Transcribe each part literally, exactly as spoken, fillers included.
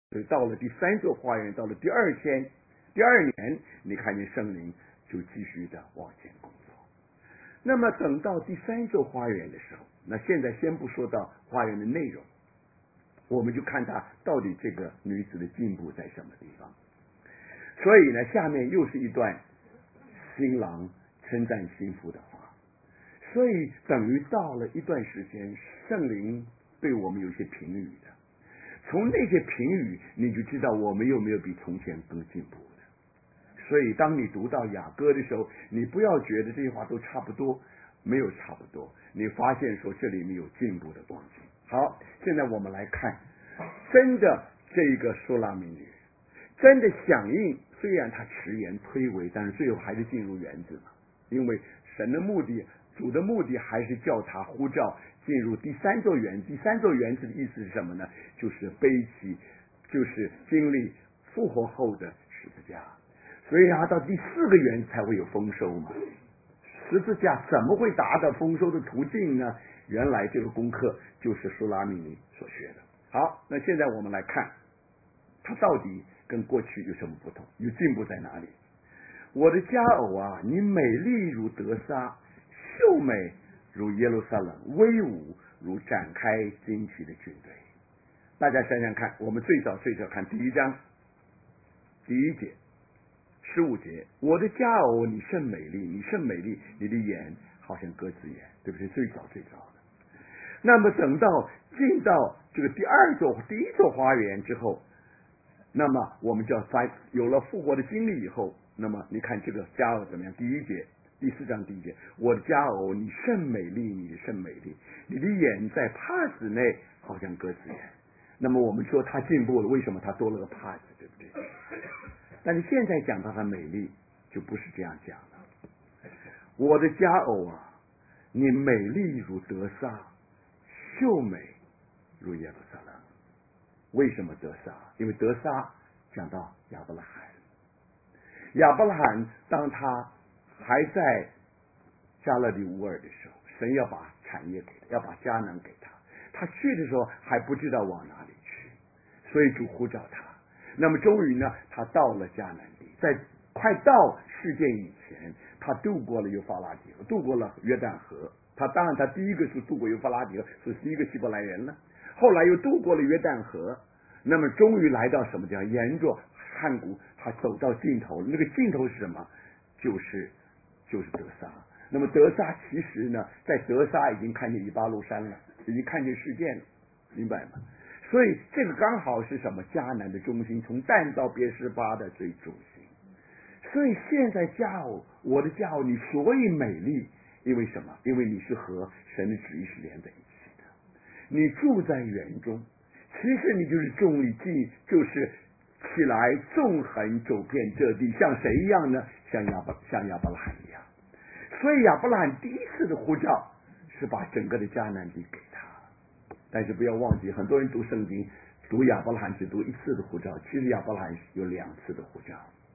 所以到了第三座花园，到了第二天、第二年，你看见圣灵就继续的往前工作。那么等到第三座花园的时候，那现在先不说到花园的内容，我们就看他到底这个女子的进步在什么地方。所以呢，下面又是一段新郎称赞新妇的话。所以等于到了一段时间，圣灵对我们有些评语的，从那些评语你就知道我们有没有比从前更进步的。所以当你读到雅歌的时候，你不要觉得这些话都差不多，没有差不多，你发现说这里面有进步的光景。好，现在我们来看真的这个苏拉米女真的响应，虽然她迟延推诿，但是最后还是进入园子嘛，因为神的目的，主的目的还是叫他呼召进入第三座园。第三座园子的意思是什么呢？就是背起，就是经历复活后的十字架。所以他到第四个园才会有丰收嘛。十字架怎么会达到丰收的途径呢？原来这个功课就是苏拉米尼所学的。好，那现在我们来看他到底跟过去有什么不同，有进步在哪里。我的佳偶啊，你美丽如德撒，秀美如耶路撒冷，威武如展开旌旗的军队。大家想想看，我们最早最早看第一章第一节十五节，我的佳偶你甚美丽，你甚美丽，你的眼好像鸽子眼，对不对？最早最早的。那么等到进到这个第二座第一座花园之后，那么我们就要发有了复活的经历以后，那么你看这个佳偶怎么样？第一节第四章第一节，我的佳偶你甚美丽，你甚美丽，你的眼在帕子内好像鸽子眼。那么我们说他进步了，为什么他多了个帕子，对不对？但是现在讲到她美丽就不是这样讲了。我的佳偶啊，你美丽如德撒，秀美如耶路撒冷。为什么德撒？因为德撒讲到亚伯拉罕，亚伯拉罕当他还在加勒底乌尔的时候，神要把产业给他，要把迦南给他，他去的时候还不知道往哪里去，所以主呼召他。那么终于呢，他到了迦南地，在快到事件以前，他渡过了幼发拉底河，渡过了约旦河。他当然他第一个是渡过幼发拉底河，是第一个希伯来人了。后来又渡过了约旦河，那么终于来到什么地方？沿着汉谷，他走到尽头。那个尽头是什么？就是就是德撒。那么德撒其实呢，在德撒已经看见以巴路山了，已经看见事件了，明白吗？所以这个刚好是什么？迦南的中心，从但到别是巴的最中心。所以现在佳偶，我的佳偶，你所以美丽，因为什么？因为你是和神的旨意是连在一起的。你住在园中，其实你就是重力进，就是起来纵横走遍这地，像谁一样呢？像亚伯像亚伯拉罕一样。所以亚伯拉罕第一次的呼召是把整个的迦南地给他。但是不要忘记，很多人读圣经读亚伯拉罕只读一次的呼召，其实亚伯拉罕有两次的呼召。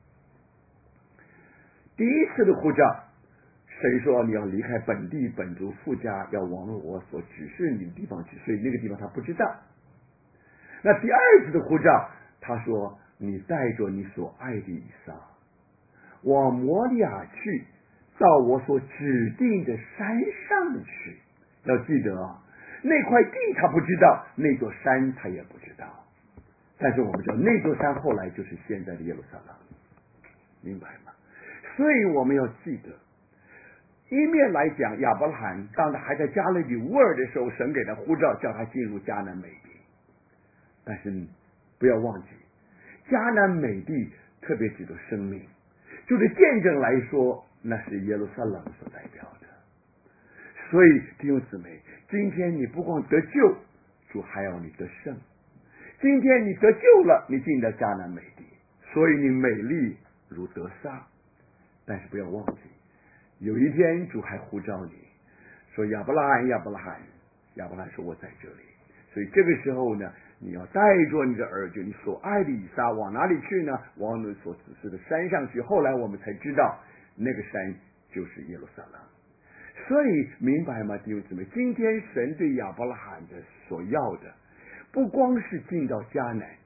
第一次的呼召，神说你要离开本地本族父家，要往我所指示你的地方去，所以那个地方他不知道。那第二次的呼召，他说你带着你所爱的以撒往摩利亚去，到我所指定的山上去。要记得啊，那块地他不知道，那座山他也不知道，但是我们知道那座山后来就是现在的耶路撒冷，明白吗？所以我们要记得，一面来讲亚伯拉罕当他还在加勒底乌尔的时候，神给他呼召叫他进入迦南美地，但是不要忘记迦南美地特别指的生命，就是见证来说那是耶路撒冷所代表的。所以弟兄姊妹，今天你不光得救，主还要你得胜。今天你得救了，你进到迦南美地，所以你美丽如得撒。但是不要忘记，有一天主还呼召你说亚伯拉罕亚伯拉罕，亚伯拉罕说我在这里。所以这个时候呢，你要带着你的儿子，你所爱的以撒往哪里去呢？往你所指示的山上去。后来我们才知道那个山就是耶路撒冷。所以明白吗，弟兄姊妹？今天神对亚伯拉罕的所要的，不光是进到迦南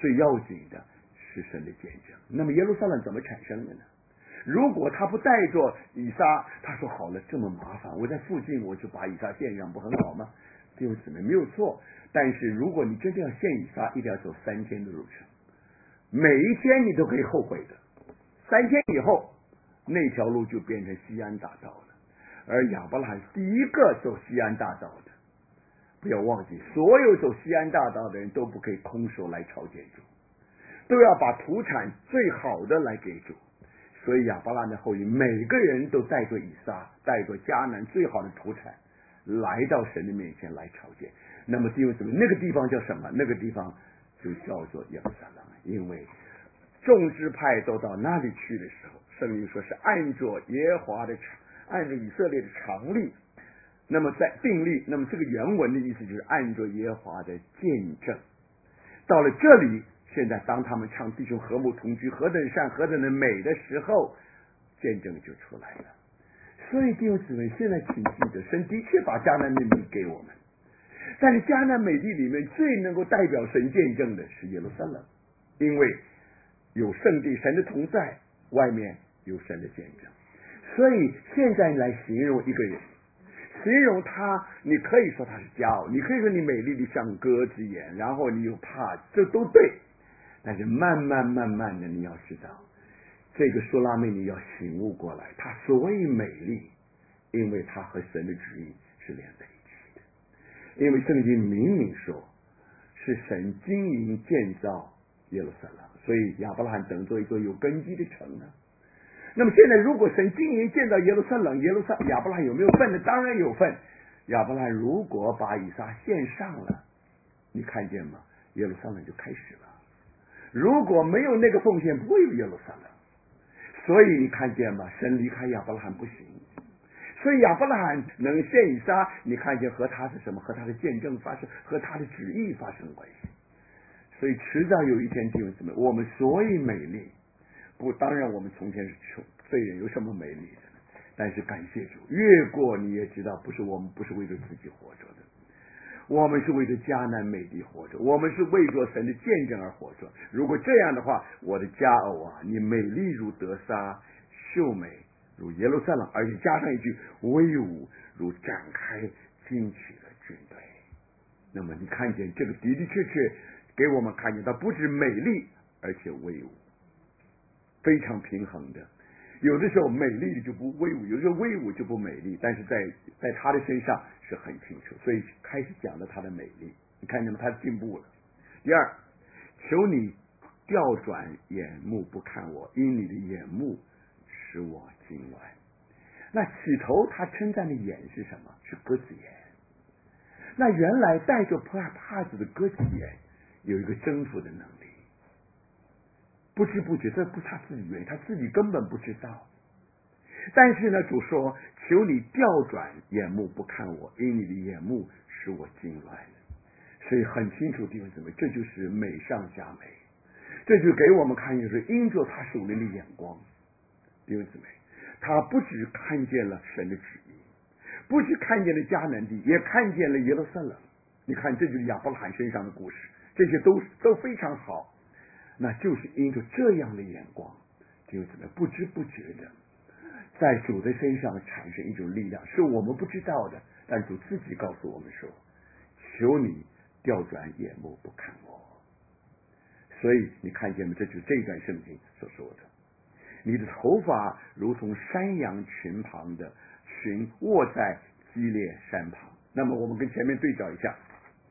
最要紧的是神的见证。那么耶路撒冷怎么产生的呢？如果他不带着以撒，他说好了，这么麻烦，我在附近我就把以撒献上，不很好吗？弟兄姊妹，没有错。但是如果你真正要献以撒，一定要走三天的路程，每一天你都可以后悔的。三天以后，那条路就变成西安大道了。而亚伯拉罕第一个走西安大道的，不要忘记，所有走西安大道的人都不可以空手来朝见主，都要把土产最好的来给主。所以亚伯拉罕的后裔每个人都带着以撒，带着迦南最好的土产来到神的面前来朝见。那么弟兄姊妹，那个地方叫什么？那个地方就叫做耶路撒冷。因为众支派都到那里去的时候，圣经说是按着耶和华的常，按着以色列的常例，那么在定例，那么这个原文的意思就是按着耶和华的见证。到了这里，现在当他们唱弟兄和睦同居，何等善何等的美的时候，见证就出来了。所以弟兄姊妹，现在请记得，神的确把迦南美地给我们，但是迦南美地里面最能够代表神见证的是耶路撒冷，因为有圣地神的同在，外面有神的见证。所以现在来形容一个人，形容他，你可以说他是骄傲，你可以说你美丽的像鸽子眼，然后你又怕，这都对。但是慢慢慢慢的，你要知道，这个苏拉妹你要醒悟过来，她所谓美丽，因为她和神的旨意是连在一起的。因为圣经明明说是神经营建造耶路撒冷，所以亚伯拉罕等做一座有根基的城呢。那么现在如果神经营建造耶路撒冷，耶路撒亚伯拉罕有没有份呢？当然有份。亚伯拉罕如果把以撒献上了，你看见吗？耶路撒冷就开始了。如果没有那个奉献，不会有耶路撒冷。所以你看见吗？神离开亚伯拉罕不行。所以亚伯拉罕能献以撒，你看见和他是什么？和他的见证发生，和他的旨意发生关系。所以迟早有一天，弟兄姊妹，我们所以美丽，不，当然我们从前是穷罪人，有什么美丽的呢？但是感谢主，越过你也知道，不是我们不是为了自己活着的，我们是为着迦南美地活着，我们是为着神的见证而活着。如果这样的话，我的佳偶啊，你美丽如得撒，秀美如耶路撒冷，而且加上一句威武如展开旌旗的军队。那么你看见这个的的确确给我们看见，它不止美丽，而且威武，非常平衡的。有的时候美丽的就不威武，有的时候威武就不美丽，但是在在他的身上是很清楚，所以开始讲了他的美丽。你看见吗？他进步了。第二，求你调转眼目不看我，因你的眼目使我惊乱。那起头他称赞的眼是什么？是鸽子眼。那原来带着帕帕子的鸽子眼有一个征服的能力，不知不觉，这不是他自己原因，他自己根本不知道。但是呢，主说：“求你调转眼目不看我，因你的眼目使我惊乱。”所以很清楚，弟兄姊妹，这就是美上加美，这就给我们看见是因着他属灵的眼光。弟兄姊妹，他不只看见了神的旨意，不只看见了迦南地，也看见了耶路撒冷。你看，这就是亚伯拉罕身上的故事，这些都都非常好。那就是因着这样的眼光，弟兄姊妹，不知不觉的在主的身上产生一种力量，是我们不知道的，但主自己告诉我们说：“求你调转眼目不看我。”所以你看见吗？这就是这段圣经所说的：“你的头发如同山羊群旁的群卧在基列山旁。”那么我们跟前面对照一下。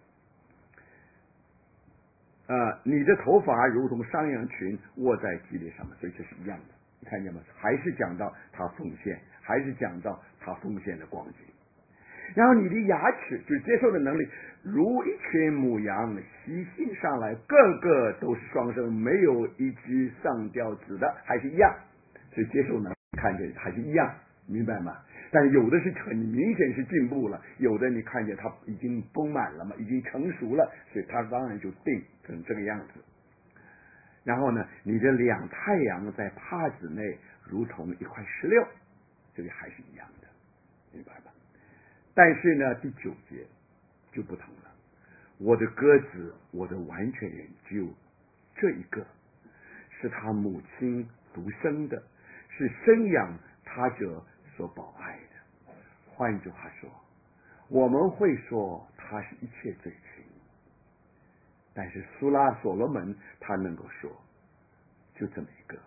呃，你的头发如同山羊群卧在基列上面，所以这是一样的。你看见吗？还是讲到他奉献，还是讲到他奉献的光景。然后你的牙齿就接受的能力，如一群母羊习性上来，个个都是双生，没有一只上吊子的，还是一样。所以接受能力看见还是一样，明白吗？但有的是很明显是进步了，有的你看见它已经丰满了嘛，已经成熟了，所以它当然就定成这个样子。然后呢，你的两太阳在帕子内如同一块石榴，这里还是一样的，明白吧？但是呢，第九节就不同了。我的鸽子，我的完全人就这一个是他母亲独生的，是生养他者所保爱的。换句话说，我们会说他是一切最亲，但是苏拉所罗门他能够说就这么一个。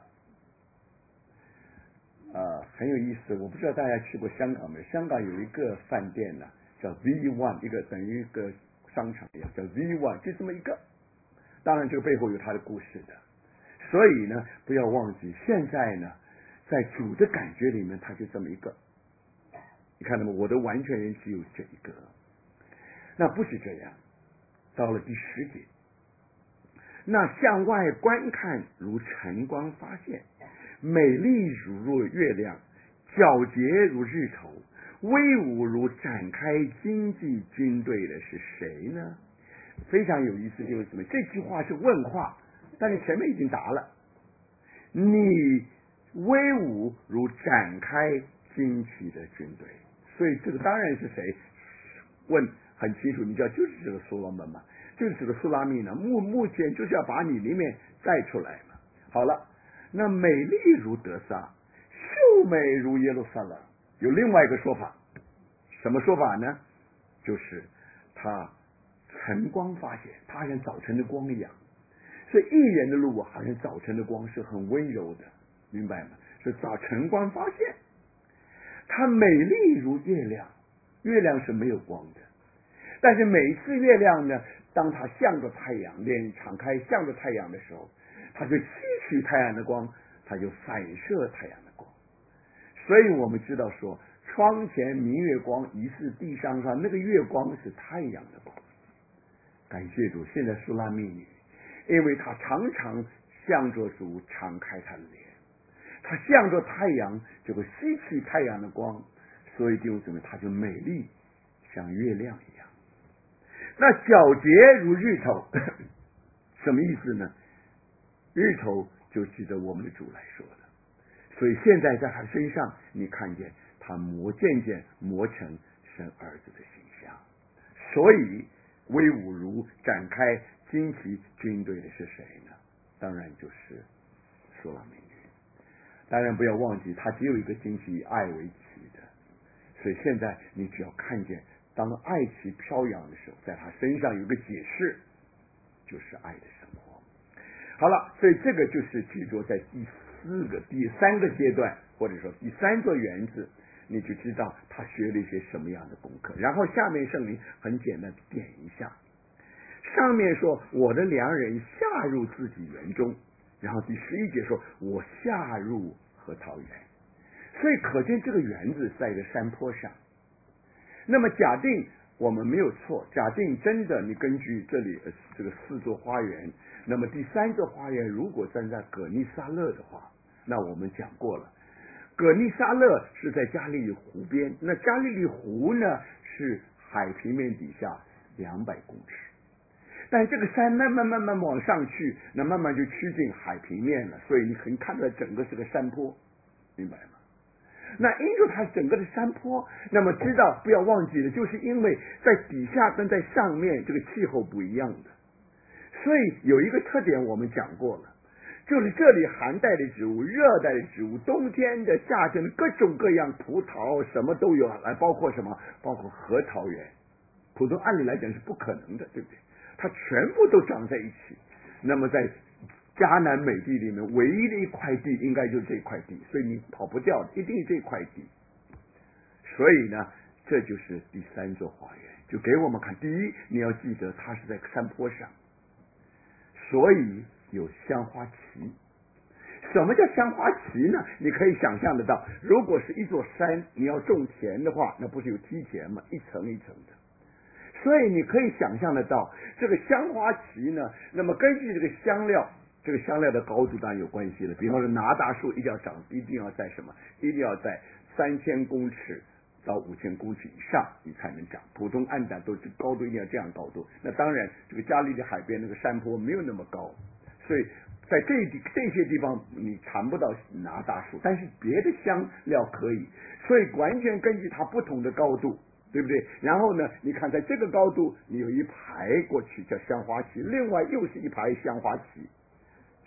呃，很有意思，我不知道大家去过香港没有？香港有一个饭店呢，叫 V One， 一个等于一个商场一样，叫 V One， 就这么一个。当然，这个背后有它的故事的。所以呢，不要忘记，现在呢，在主的感觉里面，它就这么一个。你看到吗？我的完全人只有这一个。那不是这样，到了第十节，那向外观看如晨光发现，美丽如若月亮，皎洁如日头，威武如展开经济军队的是谁呢？非常有意思，就是什么？这句话是问话，但是前面已经答了。你威武如展开旌旗的军队，所以这个当然是谁？问很清楚，你知道就是这个所罗门嘛，就是这个苏拉密呢。目目前就是要把你里面带出来嘛。好了，那美丽如德撒，秀美如耶路撒冷，有另外一个说法，什么说法呢？就是他晨光发现，他好像早晨的光一样。所以艺人的路啊，好像早晨的光是很温柔的，明白吗？是早晨光发现，它美丽如月亮，月亮是没有光的，但是每一次月亮呢，当它向着太阳，脸敞开向着太阳的时候，它就吸取太阳的光，它就反射太阳的光。所以我们知道说，窗前明月光，疑是地上上那个月光是太阳的光。感谢主，现在苏拉密女，因为她常常向着主敞开她的脸，她向着太阳就会吸取太阳的光，所以就怎么她就美丽像月亮一样。那皎洁如日头什么意思呢？日头就指着我们的主来说的，所以现在在他身上你看见他磨渐渐磨成神儿子的形象，所以威武如展开旌旗军队的是谁呢？当然就是苏拉美女。当然不要忘记，他只有一个旌旗，以爱为旗的。所以现在你只要看见，当爱旗飘扬的时候，在他身上有个解释，就是爱的生活。好了，所以这个就是记住在第四个、第三个阶段，或者说第三座园子，你就知道他学了一些什么样的功课。然后下面圣灵很简单点一下，上面说我的良人下入自己园中，然后第十一节说我下入核桃园。所以可见这个园子在一个山坡上。那么假定我们没有错，假定真的你根据这里这个四座花园，那么第三座花园如果站在葛尼撒勒的话，那我们讲过了，葛尼撒勒是在加利利湖边，那加利利湖呢是海平面底下两百公尺，但这个山慢慢慢慢往上去，那慢慢就趋近海平面了，所以你可以看到整个是个山坡，明白吗？那因着它整个的山坡，那么知道不要忘记了，就是因为在底下跟在上面这个气候不一样的，所以有一个特点我们讲过了，就是这里寒带的植物、热带的植物、冬天的、夏天的各种各样葡萄什么都有，来包括什么？包括核桃园。普通按理来讲是不可能的，对不对？它全部都长在一起。那么在迦南美地里面唯一的一块地应该就是这块地，所以你跑不掉，一定是这块地。所以呢，这就是第三座花园，就给我们看，第一你要记得它是在山坡上，所以有香花旗。什么叫香花旗呢？你可以想象得到，如果是一座山，你要种田的话，那不是有梯田吗？一层一层的，所以你可以想象得到这个香花旗呢，那么根据这个香料，这个香料的高度当然有关系了。比方说拿大树一定要长，一定要在什么？一定要在三千公尺到五千公尺以上，你才能长。普通按胆都是高度一定要这样高度。那当然，这个加利利海边那个山坡没有那么高，所以在这这些地方你尝不到拿大树，但是别的香料可以。所以完全根据它不同的高度，对不对？然后呢，你看在这个高度，你有一排过去叫香花旗，另外又是一排香花旗。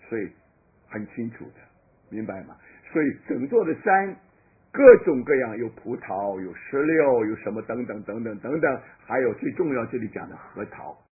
所以很清楚的，明白吗？所以整座的山各种各样，有葡萄，有石榴，有什么等等等等等等，还有最重要这里讲的核桃。